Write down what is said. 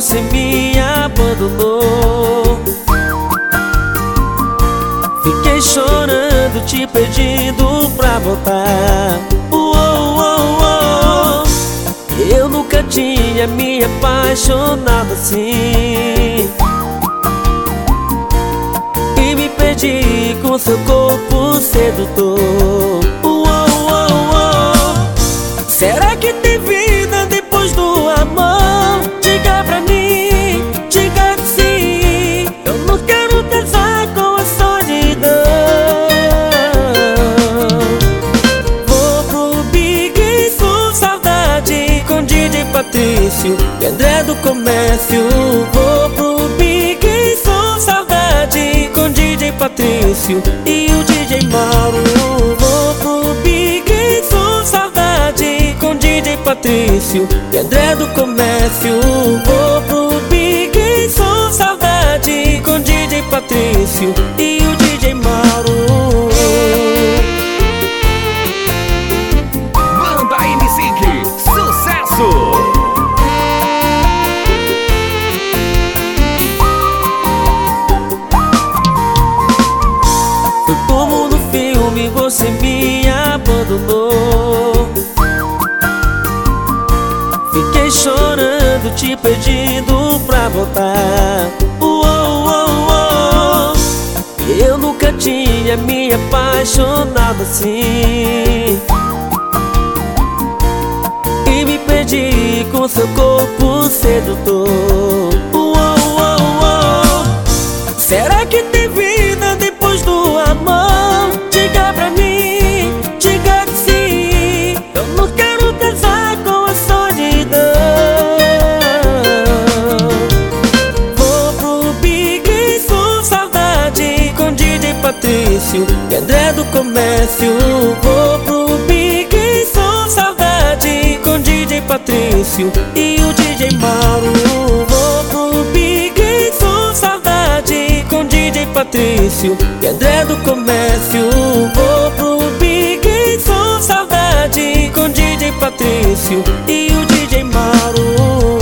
você me abandonou. Fiquei chorando, te pedindo pra voltar. Eu nunca tinha me apaixonado assim, e me perdi com seu corpo sedutor. Será que tem vida depois do amor? Diga pra mim, diga que sim. Eu não quero casar com a solidão. Vou pro Big Som Saudade com DJ Patrício e André do Comércio. Vou pro Big Som Saudade com DJ Patrício e o DJ Mauro. Vou pro Big Som Saudade com DJ Patrício e André do Comércio. Vou pro Big Som Saudade com DJ Patrício e o DJ Mauro. Banda MC, sucesso! Foi como no filme, você me abandonou. Fiquei chorando, te pedindo pra voltar. Eu nunca tinha me apaixonado assim, e me perdi com seu corpo sedutor. Será que tem vida depois do amor? Diga pra mim, diga que sim. Eu não quero casar com a solidão. Vou pro Big Som Saudade com DJ Patrício e André do Comércio. Vou pro Big Som Saudade com DJ Patrício e o DJ Mauro. Vou pro Big Som Saudade com DJ Patrício e André do Comércio. Vou pro Big Som Saudade com DJ Patrício e o DJ Mauro.